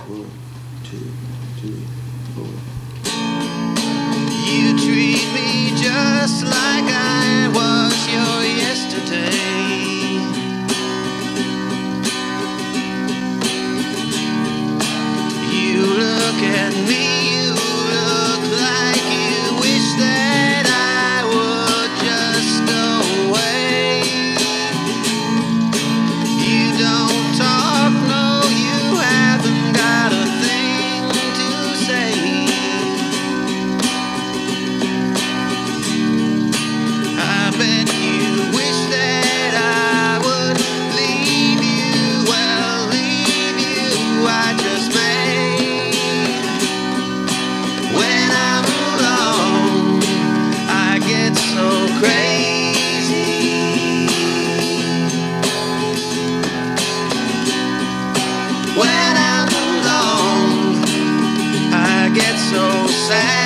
1, 2, 3, 4. You treat me just like I was your yesterday. You look at me, you look like you wish that I would just go away. You don't talk, no, you haven't got a thing to say. I bet you wish that I would leave you, well, leave you, I just may. When I'm alone, I get so crazy. When I'm alone, I get so sad.